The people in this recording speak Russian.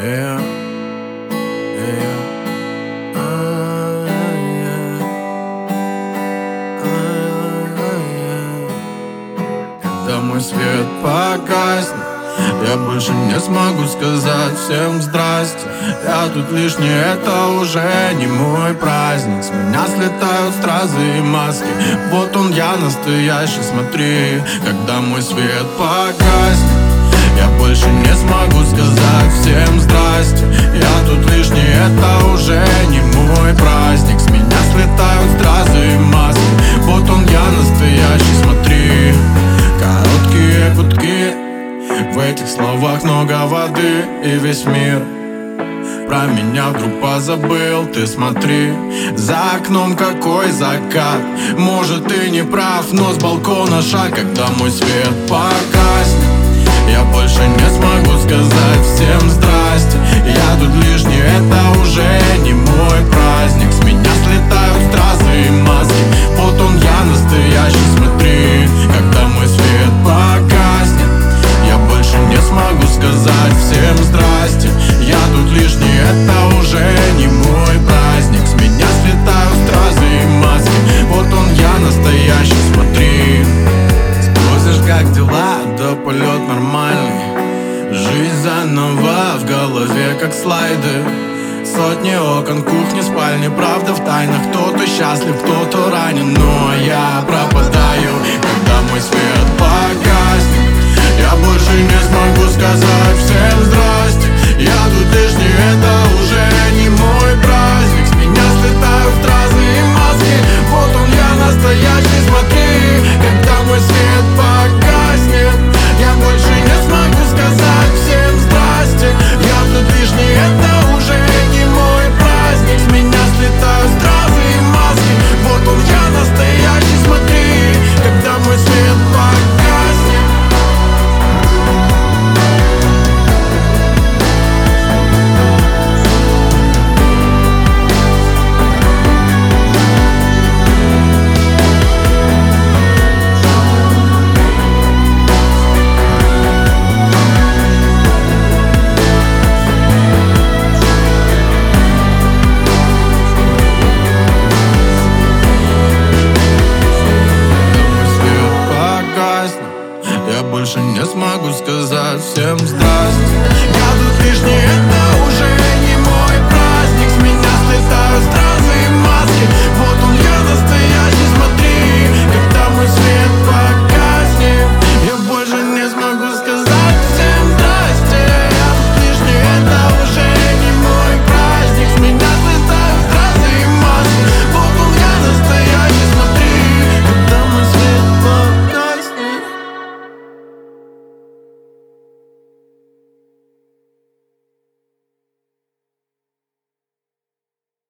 Yeah, yeah. Когда мой свет погаснет, я больше не смогу сказать всем здрасте. Я тут лишний, это уже не мой праздник. С меня слетают стразы и маски. Вот он я настоящий, смотри. Когда мой свет погаснет, я больше не смогу сказать всем здрасте. Я тут лишний, это уже не мой праздник. С меня слетают стразы и маски. Вот он я настоящий, смотри. Короткие гудки, в этих словах много воды. И весь мир про меня вдруг позабыл. Ты смотри, за окном какой закат. Может, ты не прав, но с балкона шаг. Когда мой свет погаснет, я больше не смогу сказать всем здрасте. Я тут лишний, это уже не мой праздник. С меня слетают стразы и маски. Вот он я настоящий, смотри. Когда мой свет погаснет, я больше не смогу сказать всем здрасте. Я тут лишний, это уже не мой праздник. С меня слетают стразы и маски. Вот он я настоящий, смотри. Спросишь, как дела? Да полет нормальный. Жизнь заново в голове, как слайды. Сотни окон, кухни, спальни. Правда в тайнах, кто-то счастлив, кто-то ранен. Но я пропадаю, когда мой свет погаснет. Я больше не смогу сказать всем здрасте. Я тут лишний, это уже не мой праздник. С меня слетают стразы и маски. Вот он я настоящий, смотри. Когда мой свет погаснет, я больше не смогу сказать всем здрасте. Я тут лишний, это уже не мой праздник. С меня слетают стразы и маски. Вот он я настоящий, смотри. Когда мой свет погаснет. Я больше не смогу сказать всем здрасте. Я тут лишний, это уже не мой праздник. С меня слетают стразы и маски. Вот он я настоящий.